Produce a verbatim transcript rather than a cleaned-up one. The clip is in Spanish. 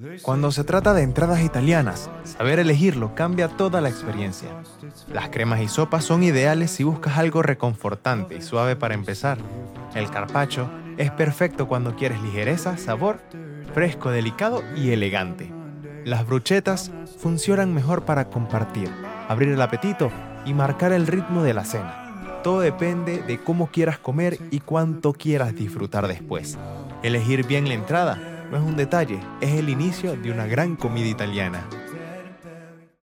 Cuando se trata de entradas italianas, saber elegirlo cambia toda la experiencia. Las cremas y sopas son ideales si buscas algo reconfortante y suave para empezar. El carpaccio es perfecto cuando quieres ligereza, sabor, fresco, delicado y elegante. Las bruchetas funcionan mejor para compartir, abrir el apetito y marcar el ritmo de la cena. Todo depende de cómo quieras comer y cuánto quieras disfrutar después. Elegir bien la entrada no es un detalle, es el inicio de una gran comida italiana.